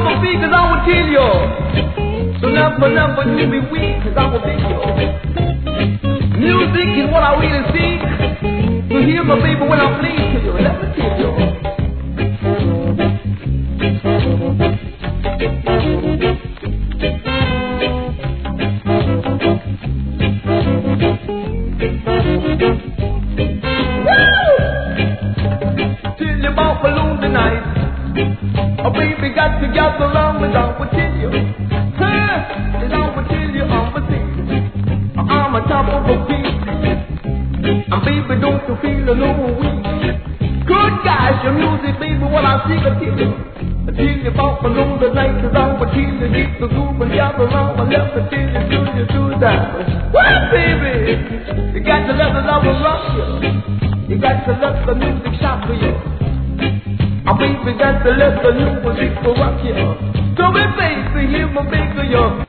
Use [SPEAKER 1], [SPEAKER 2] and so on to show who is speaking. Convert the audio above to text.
[SPEAKER 1] a beat, cause I will kill you. So never, never you be weak, cause I will beat you. Music is what I really seek. So hear my baby when I plead to you. Let me kill you. Till you bought balloon tonight. Oh baby got together long as I would tell you. Huh? And I would tell you I'm a thing. I'm a top of a beat. And baby don't you feel a little weak. Good gosh, your music baby what I see I tell you. Till you bought balloon tonight cause I would tell you. Get the group and gather around my left and tell you do that. What baby? You got to let the love rock you. You got to let the music shout for you. I think we got to let the new music rock you. So baby, hear my baby, yo.